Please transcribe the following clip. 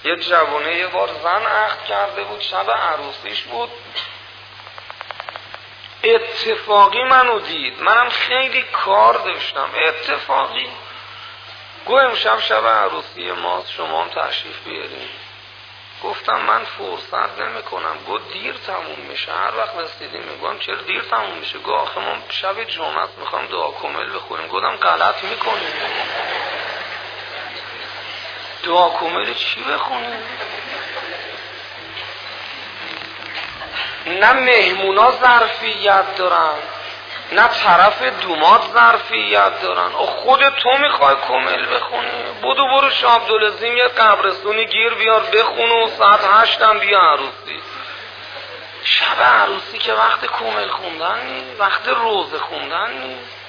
یه جوونه یه بار زن عقد کرده بود، شب عروسیش بود، اتفاقی منو دید، منم خیلی کار داشتم، اتفاقی گو امشب شب عروسی ماست، شما هم تشریف بیارین. گفتم من فرصت نمی کنم. گو دیر تموم میشه، هر وقت رسیدیم میگم چرا دیر تموم میشه؟ گو آخه ما شب جمعه است میخوام دعا کامل بخونیم. گفتم غلط میکنیم، دعا کامل چی بخونیم؟ نه مهمونا ظرفیت دارن، نه طرف دومات ظرفیت دارن. خود تو میخوای کامل بخونی؟ بودو برو شاه عبدالعظیم یه قبرستونی گیر بیار بخون و ساعت 8 هم بیا عروسی. شب عروسی که وقت کامل خوندن نیست، وقت روزه خوندن نیست.